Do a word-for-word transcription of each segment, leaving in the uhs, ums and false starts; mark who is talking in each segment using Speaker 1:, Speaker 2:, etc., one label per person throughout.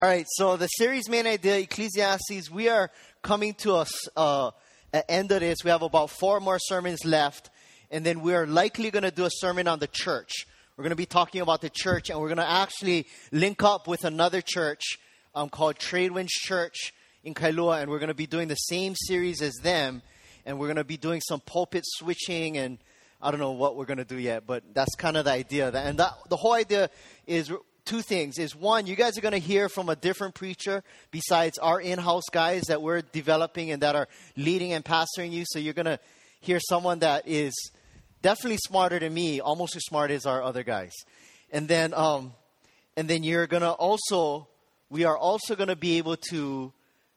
Speaker 1: All right, so the series main idea, Ecclesiastes, we are coming to a, uh, an end of this. We have about four more sermons left, and then we are likely going to do a sermon on the church. We're going to be talking about the church, and we're going to actually link up with another church um, called Tradewinds Church in Kailua, and we're going to be doing the same series as them, and we're going to be doing some pulpit switching, and I don't know what we're going to do yet, but that's kind of the idea. And that, the whole idea is two things. Is one, you guys are going to hear from a different preacher besides our in-house guys that we're developing and that are leading and pastoring you. So you're going to hear someone that is definitely smarter than me, almost as smart as our other guys. And then, um, and then you're going to also, we are also going to be able to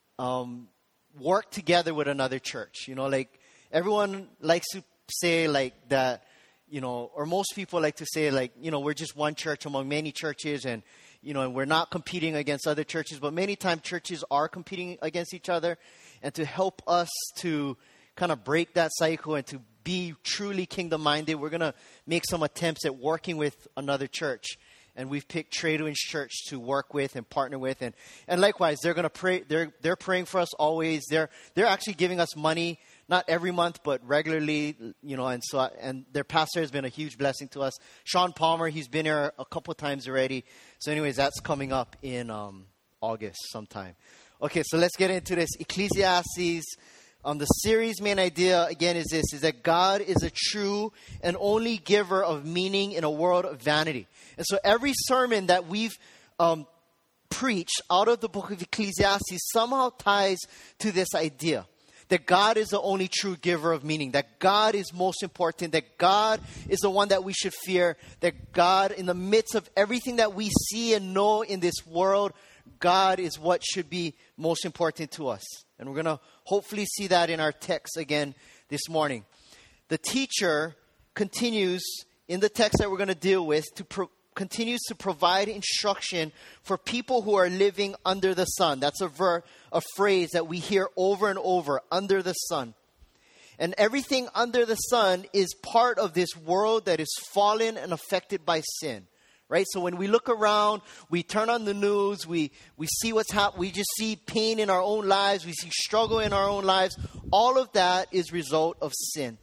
Speaker 1: um, work together with another church. You know, like everyone likes to say like that. You know, or most people like to say, like, you know, we're just one church among many churches, and, you know, and we're not competing against other churches. But many times churches are competing against each other. And to help us to kind of break that cycle and to be truly kingdom-minded, we're going to make some attempts at working with another church. And we've picked Tradewinds Church to work with and partner with. And, and likewise, they're going to pray. They're, they're praying for us always. They're, they're actually giving us money. Not every month, but regularly, you know, and so, and their pastor has been a huge blessing to us. Sean Palmer, he's been here a couple of times already. So anyways, that's coming up in um, August sometime. Okay, so let's get into this. Ecclesiastes, um, the series main idea, again, is this, is that God is a true and only giver of meaning in a world of vanity. And so every sermon that we've um, preached out of the book of Ecclesiastes somehow ties to this idea. That God is the only true giver of meaning. That God is most important. That God is the one that we should fear. That God, in the midst of everything that we see and know in this world, God is what should be most important to us. And we're going to hopefully see that in our text again this morning. The teacher continues in the text that we're going to deal with to pro- continues to provide instruction for people who are living under the sun. That's a ver- a phrase that we hear over and over, under the sun. And everything under the sun is part of this world that is fallen and affected by sin. Right? So when we look around, we turn on the news, we, we see what's happening, we just see pain in our own lives, we see struggle in our own lives. All of that is result of sin.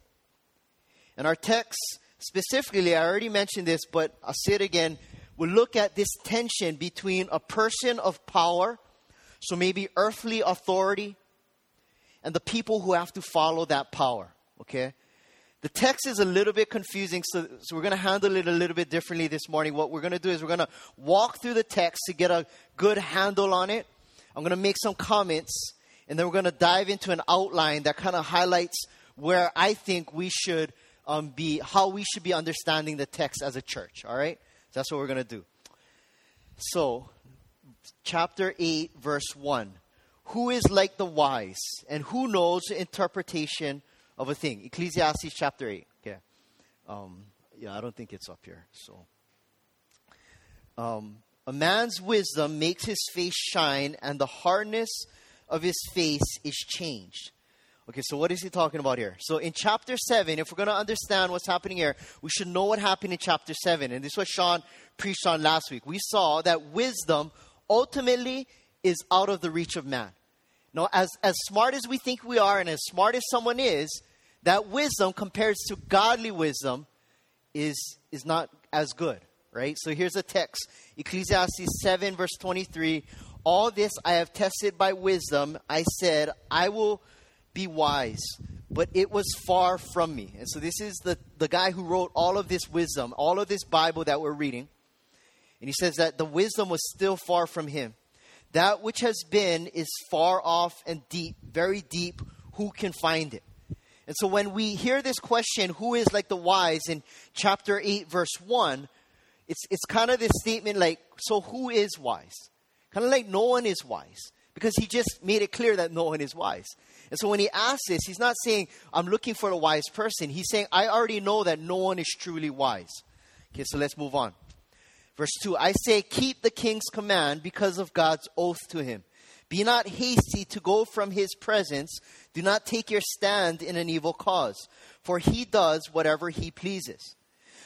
Speaker 1: And our text specifically, I already mentioned this, but I'll say it again. We'll look at this tension between a person of power, so maybe earthly authority, and the people who have to follow that power. Okay? The text is a little bit confusing, so, so we're going to handle it a little bit differently this morning. What we're going to do is we're going to walk through the text to get a good handle on it. I'm going to make some comments, and then we're going to dive into an outline that kind of highlights where I think we should Um, be how we should be understanding the text as a church. All right? So that's what we're going to do. So, chapter eight, verse one. Who is like the wise, and who knows the interpretation of a thing? Ecclesiastes chapter eight. Okay. Um, yeah, I don't think it's up here. So, um, a man's wisdom makes his face shine, and the hardness of his face is changed. Okay, so what is he talking about here? So in chapter seven, if we're going to understand what's happening here, we should know what happened in chapter seven. And this is what Sean preached on last week. We saw that wisdom ultimately is out of the reach of man. Now, as, as smart as we think we are and as smart as someone is, that wisdom compared to godly wisdom is, is not as good, right? So here's the text. Ecclesiastes seven, verse twenty-three. All this I have tested by wisdom. I said, I will be wise, but it was far from me. And so this is the, the guy who wrote all of this wisdom, all of this Bible that we're reading. And he says that the wisdom was still far from him. That which has been is far off and deep, very deep. Who can find it? And so when we hear this question, who is like the wise, in chapter eight, verse one, it's, it's kind of this statement like, so who is wise? Kind of like no one is wise. Because he just made it clear that no one is wise. And so when he asks this, he's not saying, I'm looking for a wise person. He's saying, I already know that no one is truly wise. Okay, so let's move on. Verse two, I say, keep the king's command because of God's oath to him. Be not hasty to go from his presence. Do not take your stand in an evil cause. For he does whatever he pleases.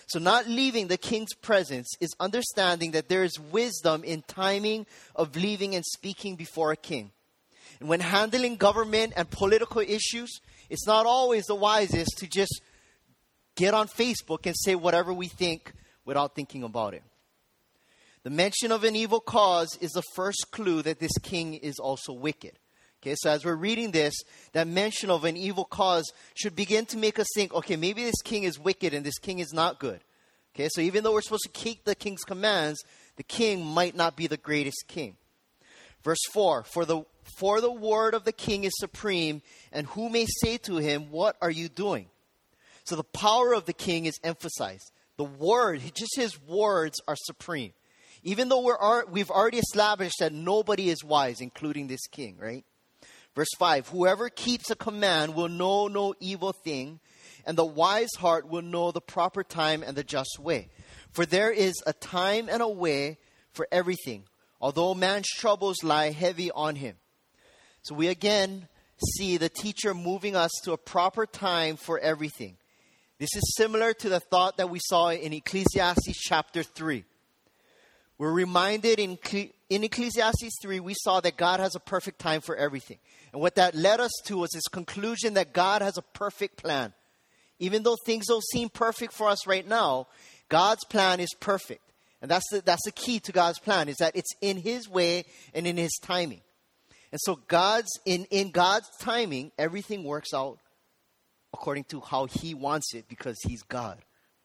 Speaker 1: So not leaving the king's presence is understanding that there is wisdom in timing of leaving and speaking before a king. And when handling government and political issues, it's not always the wisest to just get on Facebook and say whatever we think without thinking about it. The mention of an evil cause is the first clue that this king is also wicked. Okay, so as we're reading this, that mention of an evil cause should begin to make us think, okay, maybe this king is wicked and this king is not good. Okay, so even though we're supposed to keep the king's commands, the king might not be the greatest king. Verse four, for the for the word of the king is supreme, and who may say to him, what are you doing? So the power of the king is emphasized. The word, just his words are supreme. Even though we're, we've already established that nobody is wise, including this king, right? Verse five, whoever keeps a command will know no evil thing, and the wise heart will know the proper time and the just way. For there is a time and a way for everything, although man's troubles lie heavy on him. So we again see the teacher moving us to a proper time for everything. This is similar to the thought that we saw in Ecclesiastes chapter three. We're reminded in, in Ecclesiastes three, we saw that God has a perfect time for everything. And what that led us to was this conclusion that God has a perfect plan. Even though things don't seem perfect for us right now, God's plan is perfect. And that's the, that's the key to God's plan, is that it's in His way and in His timing. And so God's in, in God's timing, everything works out according to how He wants it, because He's God.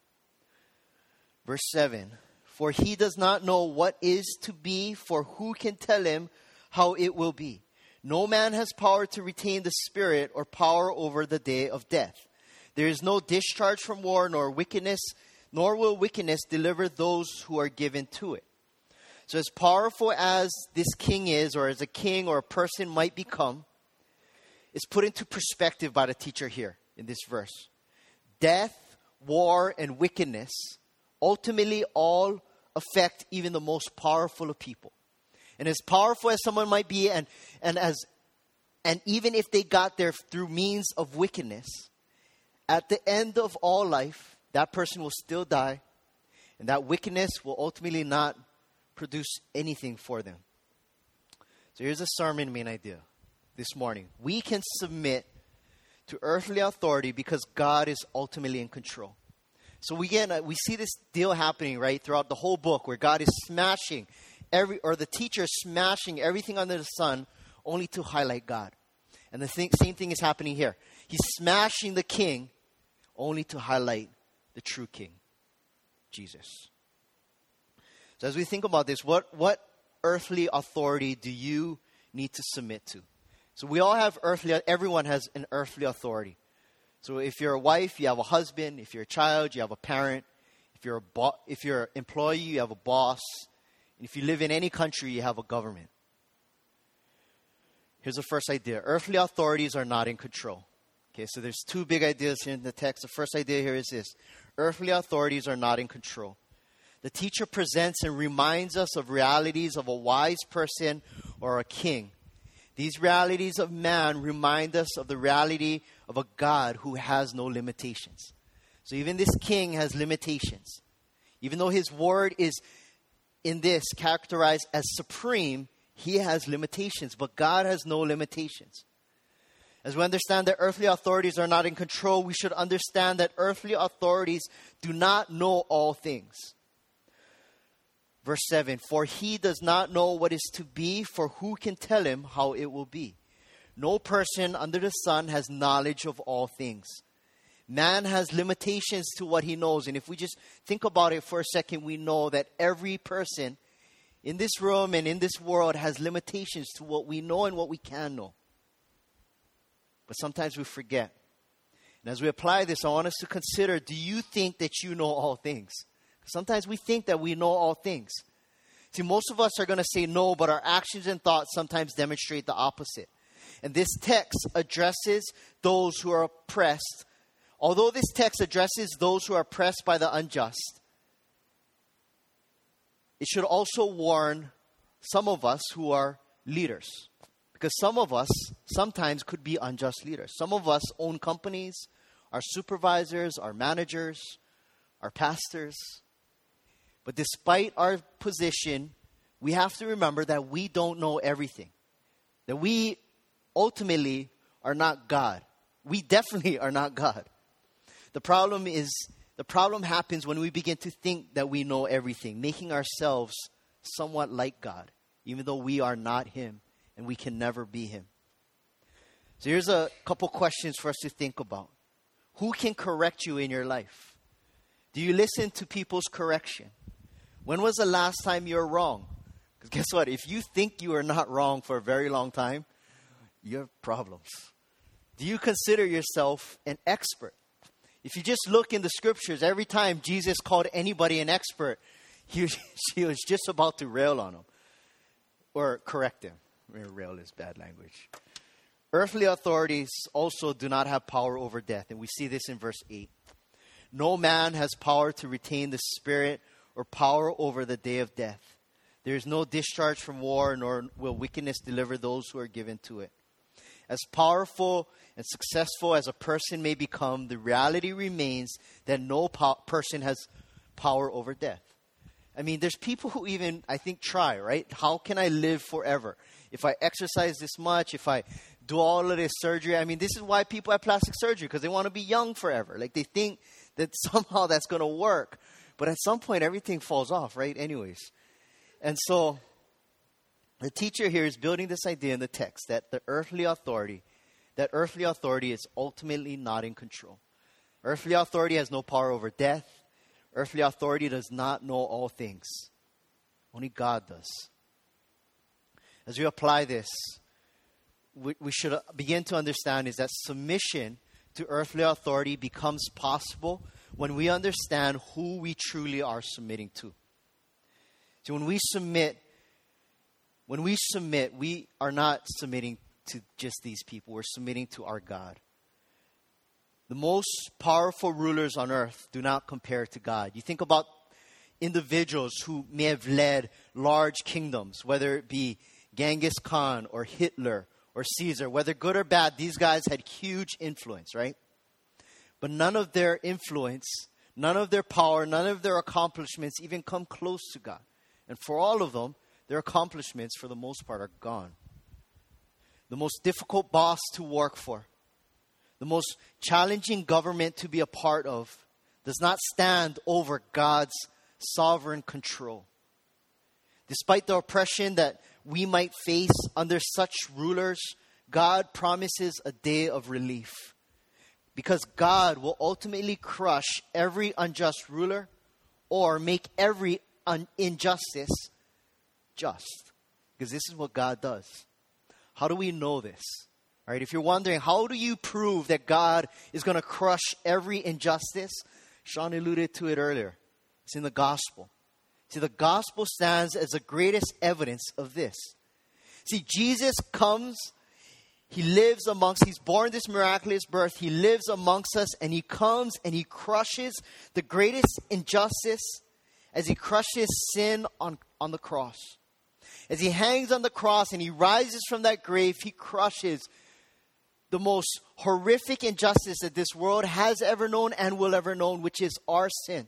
Speaker 1: Verse seven, for He does not know what is to be, for who can tell Him how it will be? No man has power to retain the spirit or power over the day of death. There is no discharge from war, nor wickedness, nor will wickedness deliver those who are given to it. So as powerful as this king is, or as a king or a person might become, it's put into perspective by the teacher here in this verse. Death, war, and wickedness ultimately all affect even the most powerful of people. And as powerful as someone might be, and, and as and even if they got there through means of wickedness, at the end of all life, that person will still die, and that wickedness will ultimately not produce anything for them. So here's a sermon main idea this morning. We can submit to earthly authority because God is ultimately in control. So we get, we see this deal happening, right, throughout the whole book, where God is smashing every, or the teacher is smashing everything under the sun only to highlight God. And the thing, same thing is happening here. He's smashing the king only to highlight the true king, Jesus. So as we think about this, what, what earthly authority do you need to submit to? So we all have earthly, everyone has an earthly authority. So if you're a wife, you have a husband. If you're a child, you have a parent. If you're a bo- if you're an employee, you have a boss. And if you live in any country, you have a government. Here's the first idea. Earthly authorities are not in control. Okay, so there's two big ideas here in the text. The first idea here is this. Earthly authorities are not in control. The teacher presents and reminds us of realities of a wise person or a king. These realities of man remind us of the reality of a God who has no limitations. So even this king has limitations. Even though his word is in this characterized as supreme, he has limitations, but God has no limitations. As we understand that earthly authorities are not in control, we should understand that earthly authorities do not know all things. Verse seven, for he does not know what is to be, for who can tell him how it will be? No person under the sun has knowledge of all things. Man has limitations to what he knows. And if we just think about it for a second, we know that every person in this room and in this world has limitations to what we know and what we can know. But sometimes we forget. And as we apply this, I want us to consider, do you think that you know all things? Sometimes we think that we know all things. See, most of us are going to say no, but our actions and thoughts sometimes demonstrate the opposite. And this text addresses those who are oppressed. Although this text addresses those who are oppressed by the unjust, it should also warn some of us who are leaders. Because some of us sometimes could be unjust leaders. Some of us own companies, are supervisors, are managers, our pastors. But despite our position, we have to remember that we don't know everything. That we ultimately are not God. We definitely are not God. The problem is, the problem happens when we begin to think that we know everything, making ourselves somewhat like God, even though we are not Him and we can never be Him. So here's a couple questions for us to think about. Who can correct you in your life? Do you listen to people's correction? When was the last time you were wrong? Because guess what? If you think you are not wrong for a very long time, you have problems. Do you consider yourself an expert? If you just look in the scriptures, every time Jesus called anybody an expert, he, he was just about to rail on them or correct them. Rail is bad language. Earthly authorities also do not have power over death. And we see this in verse eight. No man has power to retain the spirit or power over the day of death. There is no discharge from war, nor will wickedness deliver those who are given to it. As powerful and successful as a person may become, the reality remains that no po- person has power over death. I mean, there's people who even, I think, try, right? How can I live forever? If I exercise this much, if I do all of this surgery. I mean, this is why people have plastic surgery, because they want to be young forever. Like, they think that somehow that's going to work. But at some point, everything falls off, right? Anyways. And so, the teacher here is building this idea in the text that the earthly authority, that earthly authority is ultimately not in control. Earthly authority has no power over death. Earthly authority does not know all things. Only God does. As we apply this, we, we should begin to understand is that submission to earthly authority becomes possible when we understand who we truly are submitting to. So when we submit, when we submit, we are not submitting to just these people. We're submitting to our God. The most powerful rulers on earth do not compare to God. You think about individuals who may have led large kingdoms, whether it be Genghis Khan or Hitler or Caesar, whether good or bad, these guys had huge influence, right? But none of their influence, none of their power, none of their accomplishments even come close to God. And for all of them, their accomplishments, for the most part, are gone. The most difficult boss to work for, the most challenging government to be a part of, does not stand over God's sovereign control. Despite the oppression that we might face under such rulers, God promises a day of relief. Because God will ultimately crush every unjust ruler or make every un- injustice just. Because this is what God does. How do we know this? All right, if you're wondering, how do you prove that God is going to crush every injustice? Sean alluded to it earlier. It's in the gospel. See, the gospel stands as the greatest evidence of this. See, Jesus comes, He lives amongst, He's born this miraculous birth, He lives amongst us, and He comes and He crushes the greatest injustice as He crushes sin on, on the cross. As He hangs on the cross and He rises from that grave, He crushes the most horrific injustice that this world has ever known and will ever know, which is our sin.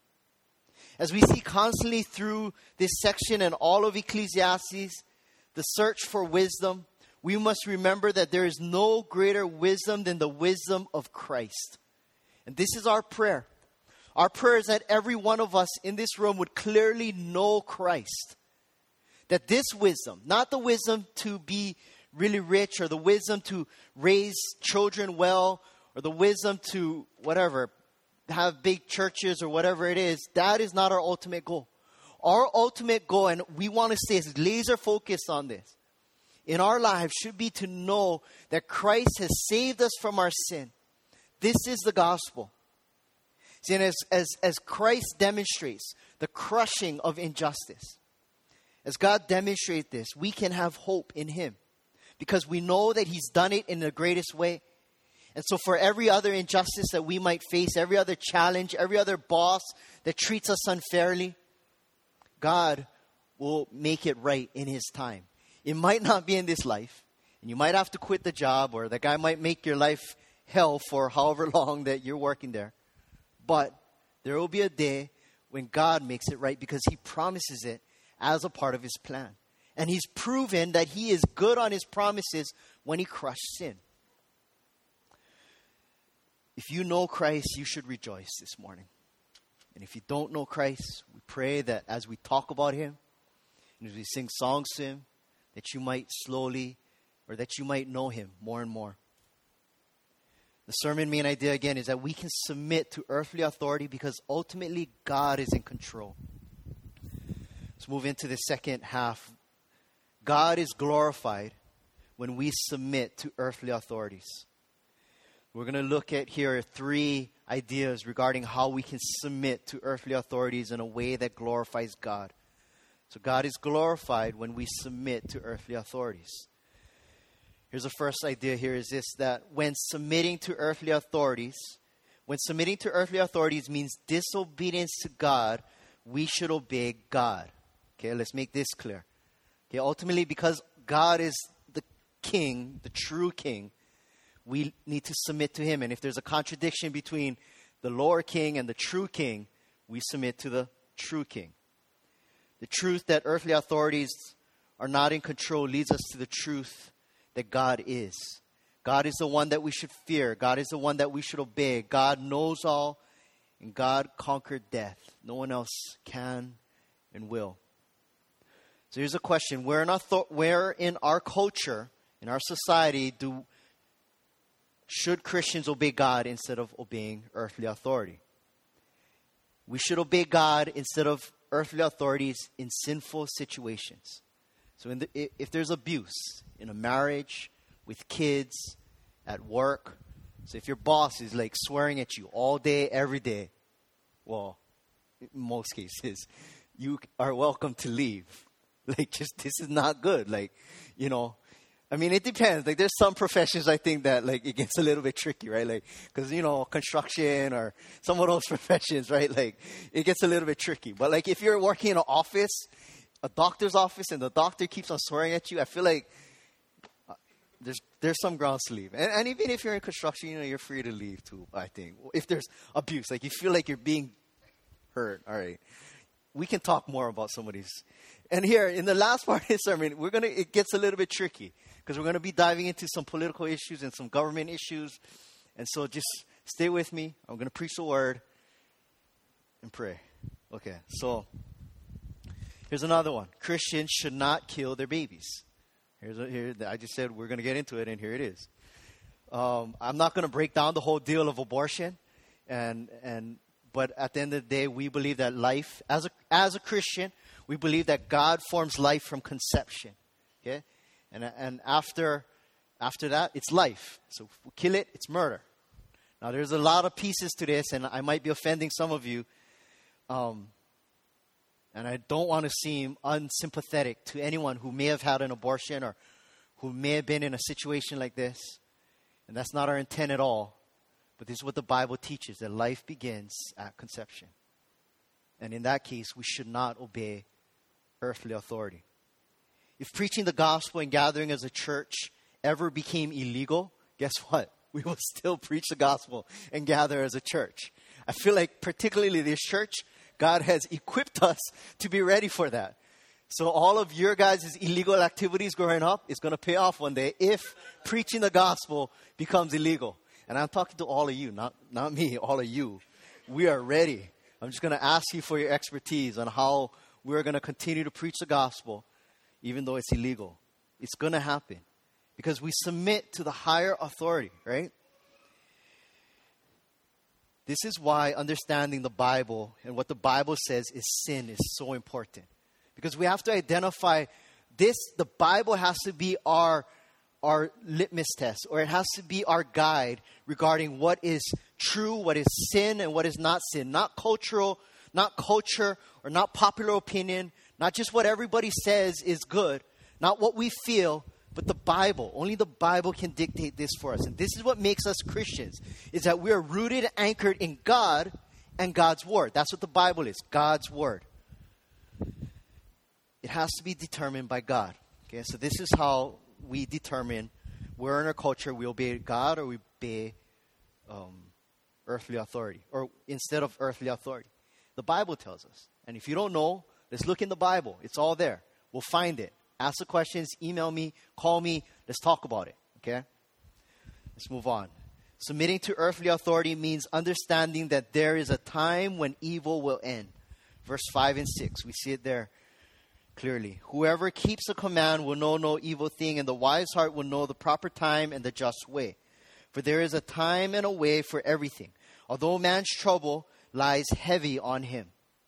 Speaker 1: As we see constantly through this section and all of Ecclesiastes, the search for wisdom, we must remember that there is no greater wisdom than the wisdom of Christ. And this is our prayer. Our prayer is that every one of us in this room would clearly know Christ. That this wisdom, not the wisdom to be really rich or the wisdom to raise children well or the wisdom to whatever, have big churches or whatever it is, that is not our ultimate goal. Our ultimate goal, and we want to stay as laser focused on this, in our lives should be to know that Christ has saved us from our sin. This is the gospel. See, and as, as, as Christ demonstrates the crushing of injustice, as God demonstrates this, we can have hope in Him because we know that He's done it in the greatest way. And so for every other injustice that we might face, every other challenge, every other boss that treats us unfairly, God will make it right in His time. It might not be in this life, and you might have to quit the job, or the guy might make your life hell for however long that you're working there. But There will be a day when God makes it right because he promises it as a part of his plan. And he's proven that he is good on his promises when he crushed sin. If you know Christ, you should rejoice this morning. And if you don't know Christ, we pray that as we talk about him, and as we sing songs to him, that you might slowly, or that you might know him more and more. The sermon main idea again is that we can submit to earthly authority because ultimately God is in control. Let's move into the second half. God is glorified when we submit to earthly authorities. We're going to look at here three ideas regarding how we can submit to earthly authorities in a way that glorifies God. So God is glorified when we submit to earthly authorities. Here's the first idea here is this, that when submitting to earthly authorities, when submitting to earthly authorities means disobedience to God, we should obey God. Okay, let's make this clear. Okay, ultimately, because God is the king, the true king, we need to submit to him. And if there's a contradiction between the lower king and the true king, we submit to the true king. The truth that earthly authorities are not in control leads us to the truth that God is. God is the one that we should fear. God is the one that we should obey. God knows all, and God conquered death. No one else can and will. So here's a question. Where in our, th- where in our culture, in our society, do should Christians obey God instead of obeying earthly authority? We should obey God instead of earthly authorities in sinful situations. So in the, if there's abuse in a marriage, with kids, at work, so if your boss is like swearing at you all day, every day, well, in most cases, you are welcome to leave. Like, just, this is not good. Like, you know, I mean, it depends. Like, there's some professions, I think, that, like, it gets a little bit tricky, right? Like, because, you know, construction or some of those professions, right? Like, it gets a little bit tricky. But, like, if you're working in an office, a doctor's office, and the doctor keeps on swearing at you, I feel like uh, there's there's some grounds to leave. And, and even if you're in construction, you know, you're free to leave, too, I think. If there's abuse, like, you feel like you're being hurt, all right. We can talk more about some of these. And here, in the last part of the sermon, we're gonna it gets a little bit tricky because we're going to be diving into some political issues and some government issues. And so just stay with me. I'm going to preach the word and pray. Okay, so here's another one. Christians should not kill their babies. Here's a, here. I just said we're going to get into it, and here it is. Um, I'm not going to break down the whole deal of abortion, and and but at the end of the day, we believe that life, as a as a Christian, we believe that God forms life from conception. Okay. And and after after that, it's life. So if we kill it, it's murder. Now, there's a lot of pieces to this, and I might be offending some of you. Um, and I don't want to seem unsympathetic to anyone who may have had an abortion or who may have been in a situation like this. And that's not our intent at all. But this is what the Bible teaches, that life begins at conception. And in that case, we should not obey earthly authority. If preaching the gospel and gathering as a church ever became illegal, guess what? We will still preach the gospel and gather as a church. I feel like particularly this church, God has equipped us to be ready for that. So all of your guys' illegal activities growing up is going to pay off one day if preaching the gospel becomes illegal. And I'm talking to all of you, not, not me, all of you. We are ready. I'm just going to ask you for your expertise on how we're going to continue to preach the gospel even though it's illegal. It's going to happen because we submit to the higher authority, right? This is why understanding the Bible and what the Bible says is sin is so important. Because we have to identify this, the Bible has to be our, our litmus test, or it has to be our guide regarding what is true, what is sin, and what is not sin. Not cultural, not culture, or not popular opinion, not just what everybody says is good, not what we feel, but the Bible. Only the Bible can dictate this for us. And this is what makes us Christians, is that we are rooted and anchored in God and God's Word. That's what the Bible is, God's Word. It has to be determined by God. Okay, so this is how we determine where in our culture we obey God or we obey um, earthly authority, or instead of earthly authority? The Bible tells us. And if you don't know, let's look in the Bible. It's all there. We'll find it. Ask the questions, email me, call me. Let's talk about it, okay? Let's move on. Submitting to earthly authority means understanding that there is a time when evil will end. Verse five and six, we see it there clearly. Whoever keeps a command will know no evil thing, and the wise heart will know the proper time and the just way. For there is a time and a way for everything, although man's trouble lies heavy on him.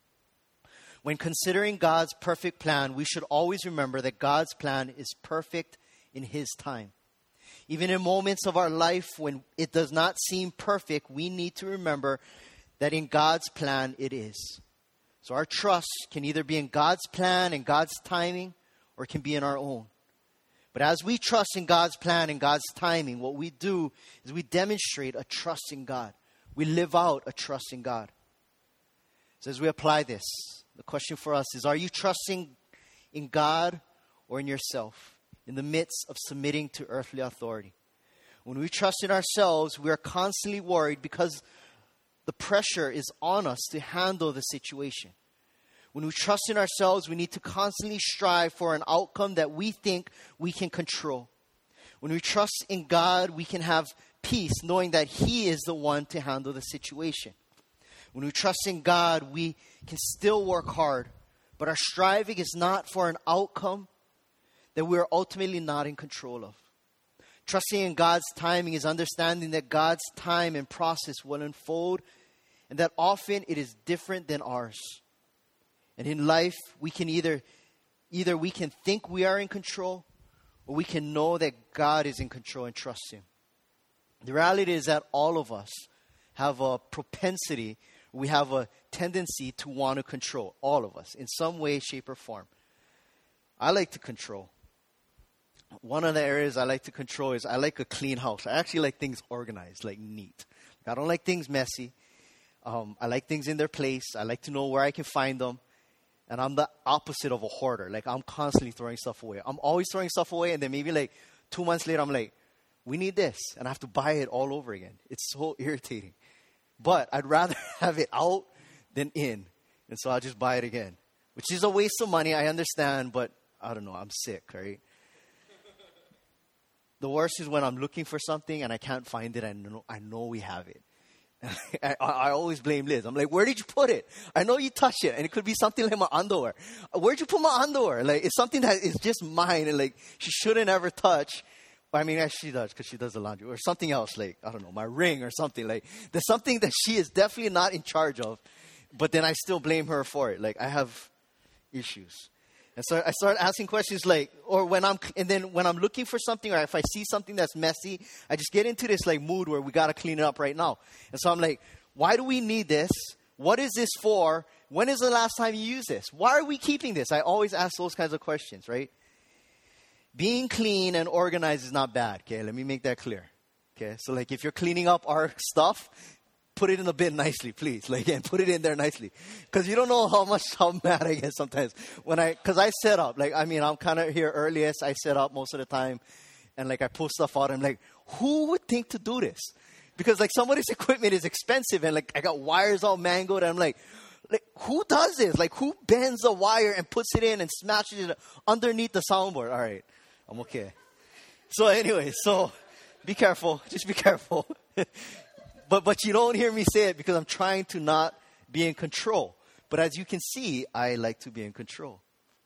Speaker 1: When considering God's perfect plan, we should always remember that God's plan is perfect in His time. Even in moments of our life when it does not seem perfect, we need to remember that in God's plan it is. So our trust can either be in God's plan and God's timing, or it can be in our own. But as we trust in God's plan and God's timing, what we do is we demonstrate a trust in God. We live out a trust in God. So as we apply this, the question for us is, are you trusting in God or in yourself in the midst of submitting to earthly authority? When we trust in ourselves, we are constantly worried because the pressure is on us to handle the situation. When we trust in ourselves, we need to constantly strive for an outcome that we think we can control. When we trust in God, we can have peace knowing that He is the one to handle the situation. When we trust in God, we can still work hard, but our striving is not for an outcome that we are ultimately not in control of. Trusting in God's timing is understanding that God's time and process will unfold, and that often it is different than ours. And in life, we can either, either we can think we are in control, or we can know that God is in control and trust Him. The reality is that all of us have a propensity, we have a tendency to want to control, all of us, in some way, shape, or form. I like to control. One of the areas I like to control is I like a clean house. I actually like things organized, like neat. I don't like things messy. Um, I like things in their place. I like to know where I can find them. And I'm the opposite of a hoarder. Like, I'm constantly throwing stuff away. I'm always throwing stuff away, and then maybe like two months later, I'm like, we need this. And I have to buy it all over again. It's so irritating. But I'd rather have it out than in. And so I'll just buy it again. Which is a waste of money, I understand, but I don't know, I'm sick, right? The worst is when I'm looking for something and I can't find it. I know, I know we have it. I, I, I always blame Liz. I'm like, where did you put it? I know you touched it. And it could be something like my underwear. Where'd you put my underwear? Like, it's something that is just mine and like she shouldn't ever touch. I mean, she does because she does the laundry. Or something else, like, I don't know, my ring or something. Like, there's something that she is definitely not in charge of. But then I still blame her for it. Like, I have issues. And so I start asking questions like, or when I'm, and then when I'm looking for something, or if I see something that's messy, I just get into this like mood where we got to clean it up right now. And so I'm like, why do we need this? What is this for? When is the last time you used this? Why are we keeping this? I always ask those kinds of questions, right? Being clean and organized is not bad, okay? Let me make that clear, okay? So like if you're cleaning up our stuff, put it in the bin nicely, please. Like, and put it in there nicely. Because you don't know how much, how mad I get sometimes. When I, because I set up. Like, I mean, I'm kind of here earliest. I set up most of the time. And, like, I pull stuff out. I'm like, who would think to do this? Because, like, somebody's equipment is expensive. And, like, I got wires all mangled. And I'm like, like, who does this? Like, who bends a wire and puts it in and smashes it underneath the soundboard? All right. I'm okay. So, anyway, so be careful. Just be careful. But but you don't hear me say it because I'm trying to not be in control. But as you can see, I like to be in control.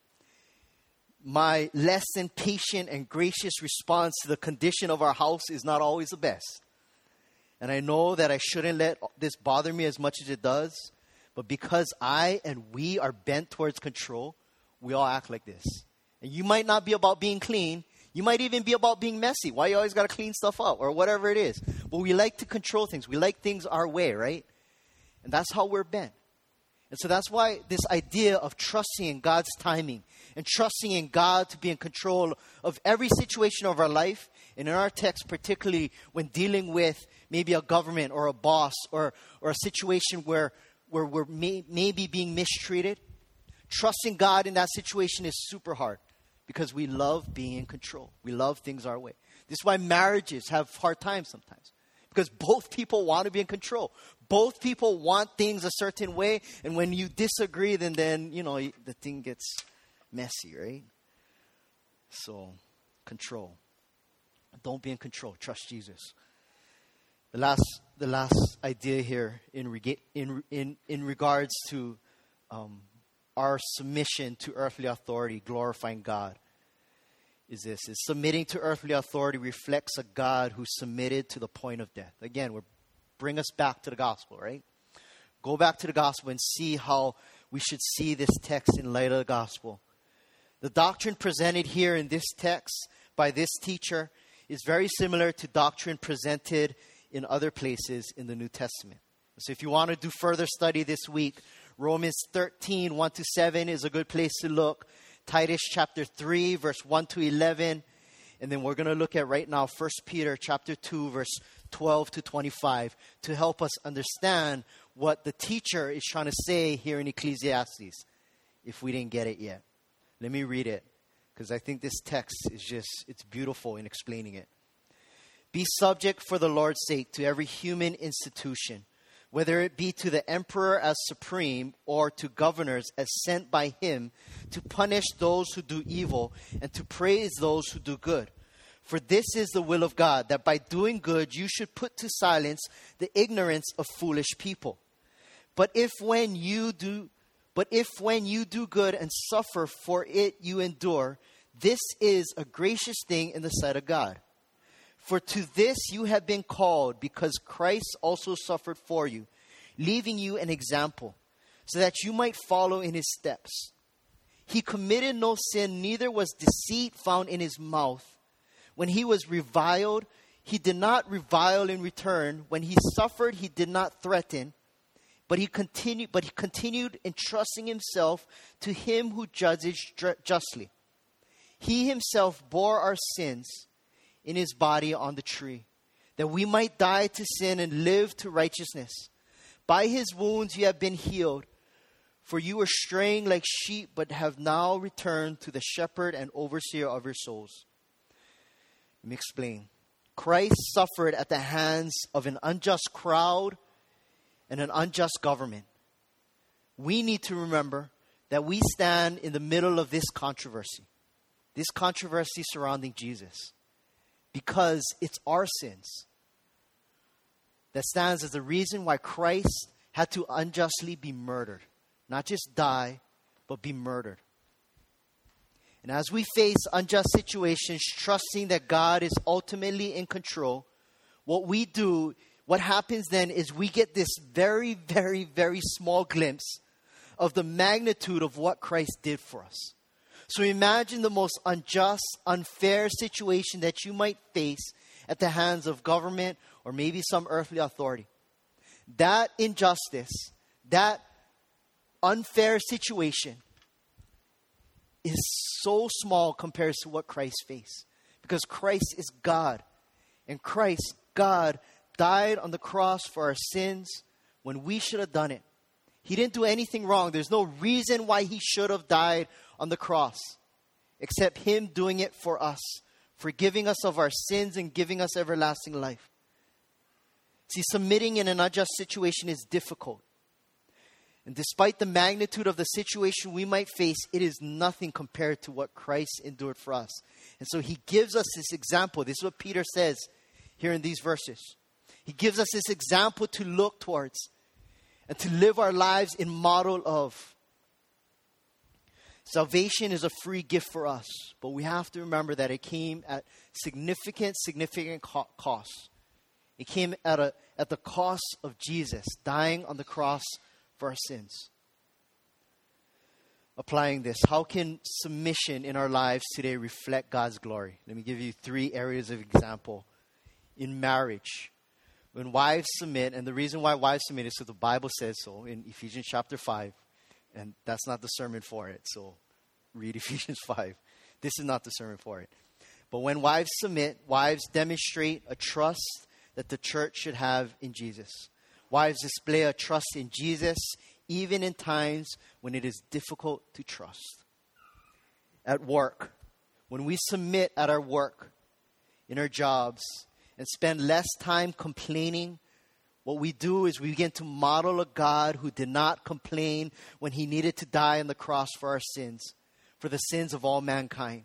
Speaker 1: My less than patient and gracious response to the condition of our house is not always the best. And I know that I shouldn't let this bother me as much as it does. But because I and we are bent towards control, we all act like this. And you might not be about being clean. You might even be about being messy. Why you always got to clean stuff up or whatever it is. But we like to control things. We like things our way, right? And that's how we're bent. And so that's why this idea of trusting in God's timing and trusting in God to be in control of every situation of our life, and in our text particularly when dealing with maybe a government or a boss or, or a situation where, where we're may, maybe being mistreated, trusting God in that situation is super hard. Because we love being in control. We love things our way. This is why marriages have hard times sometimes. Because both people want to be in control. Both people want things a certain way. And when you disagree, then, then you know, the thing gets messy, right? So, control. Don't be in control. Trust Jesus. The last, the last idea here in rega- in in in regards to um, our submission to earthly authority, glorifying God, is this: is submitting to earthly authority reflects a God who submitted to the point of death. Again, we're bring us back to the gospel, right? Go back to the gospel and see how we should see this text in light of the gospel. The doctrine presented here in this text by this teacher is very similar to doctrine presented in other places in the New Testament. So if you want to do further study this week, Romans thirteen, one to seven is a good place to look. Titus chapter three, verse one to eleven. And then we're going to look at right now First Peter chapter two, verse twelve to twenty-five to help us understand what the teacher is trying to say here in Ecclesiastes, if we didn't get it yet. Let me read it, because I think this text is just, it's beautiful in explaining it. Be subject for the Lord's sake to every human institution, whether it be to the emperor as supreme or to governors as sent by him to punish those who do evil and to praise those who do good. For this is the will of God, that by doing good you should put to silence the ignorance of foolish people. But if when you do But if when you do good and suffer for it you endure, this is a gracious thing in the sight of God. For to this you have been called, because Christ also suffered for you, leaving you an example, so that you might follow in his steps. He committed no sin, neither was deceit found in his mouth. When he was reviled, he did not revile in return. When he suffered, he did not threaten. But he continued, but he continued entrusting himself to him who judges justly. He himself bore our sins in his body on the tree, that we might die to sin and live to righteousness. By his wounds you have been healed. For you were straying like sheep, but have now returned to the shepherd and overseer of your souls. Let me explain. Christ suffered at the hands of an unjust crowd and an unjust government. We need to remember that we stand in the middle of this controversy. This controversy surrounding Jesus. Because it's our sins that stands as the reason why Christ had to unjustly be murdered. Not just die, but be murdered. And as we face unjust situations, trusting that God is ultimately in control, what we do What happens then is we get this very, very, very small glimpse of the magnitude of what Christ did for us. So imagine the most unjust, unfair situation that you might face at the hands of government or maybe some earthly authority. That injustice, that unfair situation is so small compared to what Christ faced. Because Christ is God. And Christ, God, died on the cross for our sins when we should have done it. He didn't do anything wrong. There's no reason why he should have died on the cross, except him doing it for us, forgiving us of our sins and giving us everlasting life. See, submitting in an unjust situation is difficult. And despite the magnitude of the situation we might face, it is nothing compared to what Christ endured for us. And so he gives us this example. This is what Peter says here in these verses. He gives us this example to look towards and to live our lives in model of. Salvation is a free gift for us, but we have to remember that it came at significant, significant co- cost. It came at a at the cost of Jesus dying on the cross for our sins. Applying this, how can submission in our lives today reflect God's glory? Let me give you three areas of example. In marriage, when wives submit, and the reason why wives submit is because the Bible says so in Ephesians chapter five. And that's not the sermon for it. So read Ephesians five. This is not the sermon for it. But when wives submit, wives demonstrate a trust that the church should have in Jesus. Wives display a trust in Jesus even in times when it is difficult to trust. At work, when we submit at our work, in our jobs, and spend less time complaining, what we do is we begin to model a God who did not complain when he needed to die on the cross for our sins, for the sins of all mankind.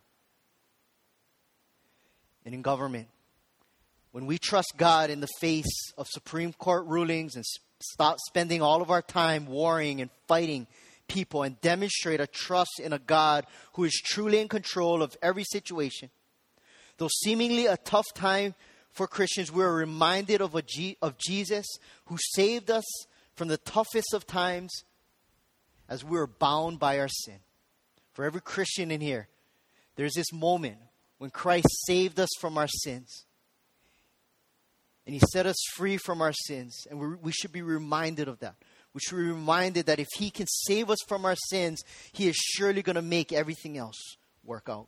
Speaker 1: And in government, when we trust God in the face of Supreme Court rulings and stop spending all of our time worrying and fighting people and demonstrate a trust in a God who is truly in control of every situation, though seemingly a tough time for Christians, we are reminded of, a G, of Jesus who saved us from the toughest of times as we were bound by our sin. For every Christian in here, there's this moment when Christ saved us from our sins. And he set us free from our sins. And we, we should be reminded of that. We should be reminded that if he can save us from our sins, he is surely going to make everything else work out.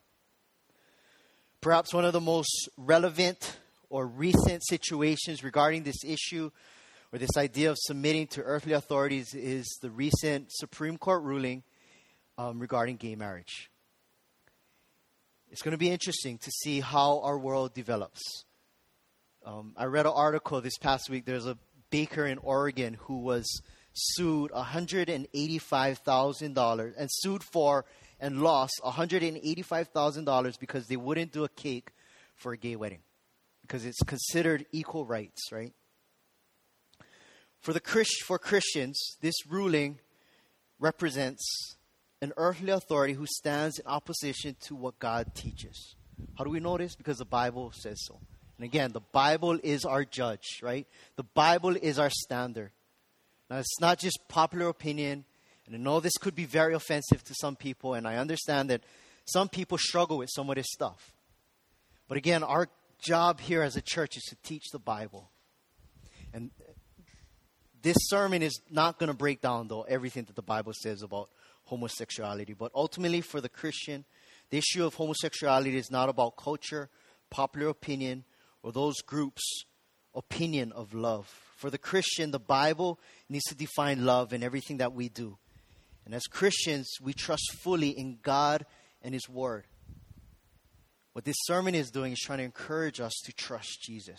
Speaker 1: Perhaps one of the most relevant or recent situations regarding this issue or this idea of submitting to earthly authorities is the recent Supreme Court ruling um, regarding gay marriage. It's going to be interesting to see how our world develops. Um, I read an article this past week. There's a baker in Oregon who was sued one hundred eighty-five thousand dollars and sued for and lost one hundred eighty-five thousand dollars because they wouldn't do a cake for a gay wedding. Because it's considered equal rights, right? For the Christ, for Christians, this ruling represents an earthly authority who stands in opposition to what God teaches. How do we know this? Because the Bible says so. And again, the Bible is our judge, right? The Bible is our standard. Now, it's not just popular opinion. And I know this could be very offensive to some people, and I understand that some people struggle with some of this stuff. But again, our job here as a church is to teach the Bible. And this sermon is not going to break down, though, everything that the Bible says about homosexuality. But ultimately, for the Christian, the issue of homosexuality is not about culture, popular opinion, or those groups' opinion of love. For the Christian, the Bible needs to define love in everything that we do. And as Christians, we trust fully in God and His Word. What this sermon is doing is trying to encourage us to trust Jesus.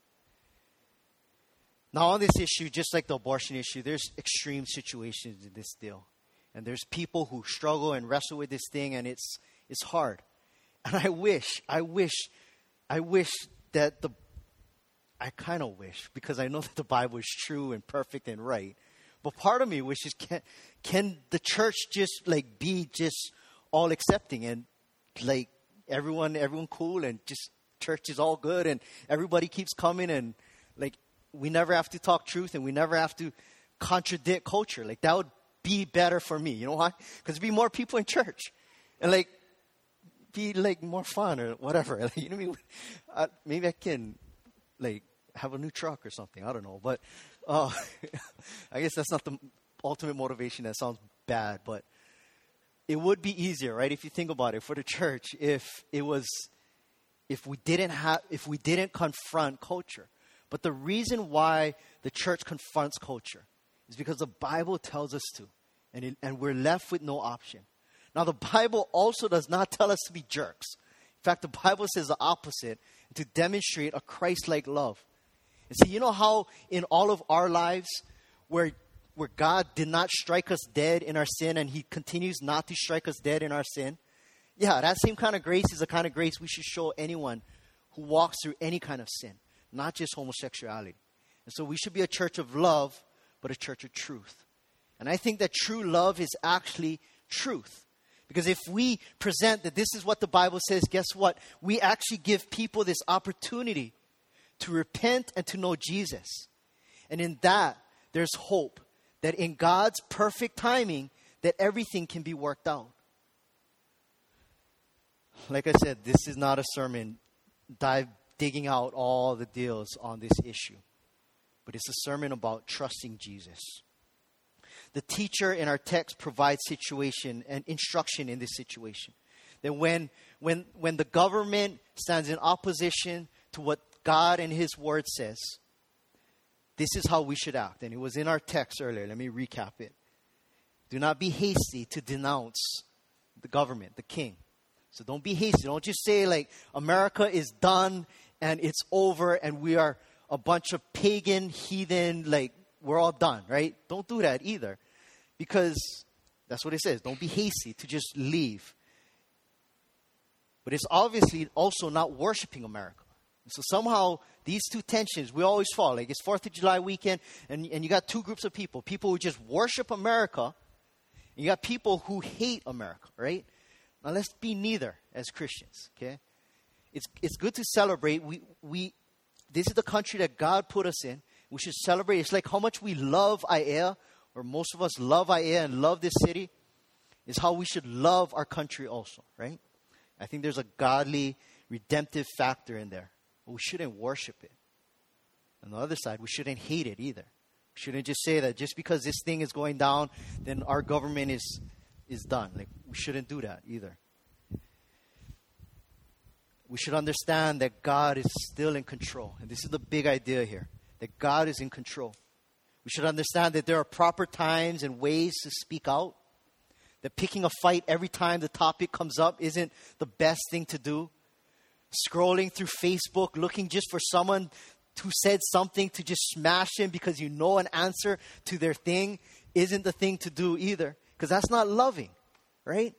Speaker 1: Now, on this issue, just like the abortion issue, there's extreme situations in this deal. And there's people who struggle and wrestle with this thing, and it's it's hard. And I wish, I wish, I wish that the, I kind of wish, because I know that the Bible is true and perfect and right. But part of me wishes, can, can the church just like be just all accepting and like, Everyone, everyone cool, and just church is all good, and everybody keeps coming, and like we never have to talk truth, and we never have to contradict culture. Like that would be better for me. You know why? Because be more people in church, and like be like more fun or whatever. Like, you know what I mean? Uh, maybe I can like have a new truck or something. I don't know, but uh, I guess that's not the ultimate motivation. That sounds bad, but. It would be easier, right? If you think about it, for the church, if it was, if we didn't have, if we didn't confront culture. But the reason why the church confronts culture is because the Bible tells us to, and it, and we're left with no option. Now, the Bible also does not tell us to be jerks. In fact, the Bible says the opposite, to demonstrate a Christ-like love. And see, you know how in all of our lives, where where God did not strike us dead in our sin and He continues not to strike us dead in our sin. Yeah, that same kind of grace is the kind of grace we should show anyone who walks through any kind of sin, not just homosexuality. And so we should be a church of love, but a church of truth. And I think that true love is actually truth. Because if we present that this is what the Bible says, guess what? We actually give people this opportunity to repent and to know Jesus. And in that, there's hope. That in God's perfect timing, that everything can be worked out. Like I said, this is not a sermon dive, digging out all the deals on this issue. But it's a sermon about trusting Jesus. The teacher in our text provides situation and instruction in this situation. That when, when, when the government stands in opposition to what God and His Word says, this is how we should act. And it was in our text earlier. Let me recap it. Do not be hasty to denounce the government, the king. So don't be hasty. Don't just say like America is done and it's over and we are a bunch of pagan, heathen, like we're all done, right? Don't do that either. Because that's what it says. Don't be hasty to just leave. But it's obviously also not worshiping America. So somehow these two tensions, we always fall. Like it's fourth of July weekend and, and you got two groups of people. People who just worship America. And you got people who hate America, right? Now let's be neither as Christians, okay? It's it's good to celebrate. We we this is the country that God put us in. We should celebrate. It's like how much we love Aiea, or most of us love Aiea and love this city, is how we should love our country also, right? I think there's a godly, redemptive factor in there. But we shouldn't worship it. On the other side, we shouldn't hate it either. We shouldn't just say that just because this thing is going down, then our government is is done. Like we shouldn't do that either. We should understand that God is still in control. And this is the big idea here, that God is in control. We should understand that there are proper times and ways to speak out. That picking a fight every time the topic comes up isn't the best thing to do. Scrolling through Facebook, looking just for someone who said something to just smash him because you know an answer to their thing isn't the thing to do either. Because that's not loving, right?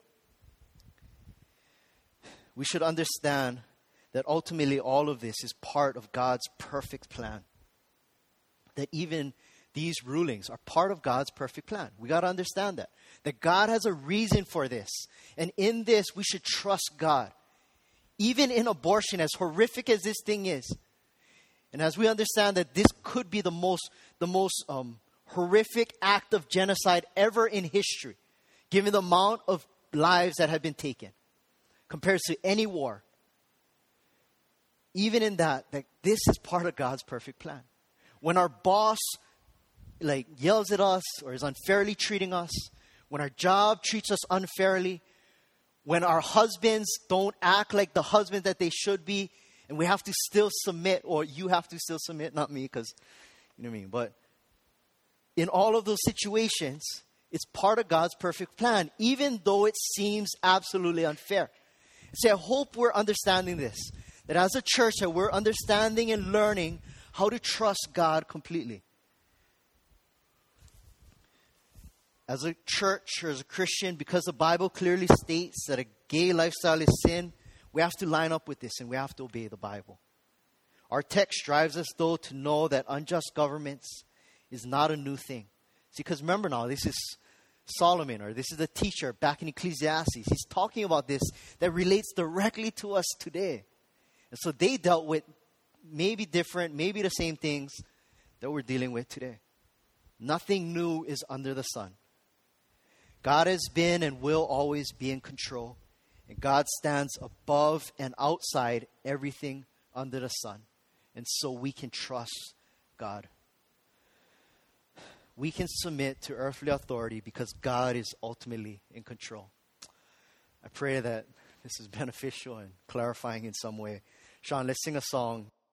Speaker 1: We should understand that ultimately all of this is part of God's perfect plan. That even these rulings are part of God's perfect plan. We got to understand that. That God has a reason for this. And in this, we should trust God. Even in abortion, as horrific as this thing is. And as we understand that this could be the most, the most um, horrific act of genocide ever in history. Given the amount of lives that have been taken. Compared to any war. Even in that, that this is part of God's perfect plan. When our boss like yells at us or is unfairly treating us, when our job treats us unfairly, when our husbands don't act like the husband that they should be, and we have to still submit, or you have to still submit, not me, because you know what I mean. But in all of those situations, it's part of God's perfect plan, even though it seems absolutely unfair. See, I hope we're understanding this. That as a church, that we're understanding and learning how to trust God completely. As a church or as a Christian, because the Bible clearly states that a gay lifestyle is sin, we have to line up with this and we have to obey the Bible. Our text drives us, though, to know that unjust governments is not a new thing. See, because remember now, this is Solomon, or this is the teacher back in Ecclesiastes. He's talking about this that relates directly to us today. And so they dealt with maybe different, maybe the same things that we're dealing with today. Nothing new is under the sun. God has been and will always be in control. And God stands above and outside everything under the sun. And so we can trust God. We can submit to earthly authority because God is ultimately in control. I pray that this is beneficial and clarifying in some way. Sean, let's sing a song.